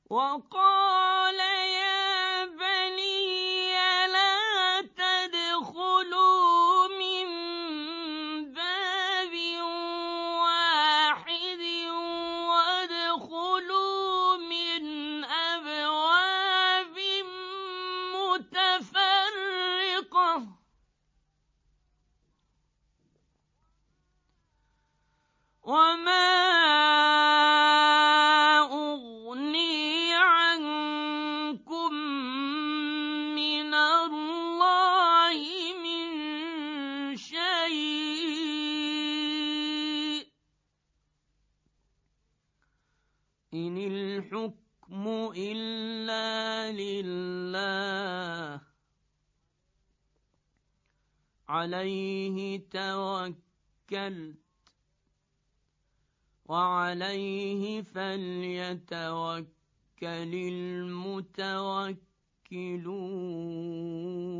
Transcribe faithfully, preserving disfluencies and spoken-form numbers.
وقال يا بني لا تدخلوا من باب واحد وادخلوا من أبواب متفرقة وما أغني عنكم من الله من شيء إن الحكم إلا لله عليه توكلت وعليه فليتوكل المتوكلون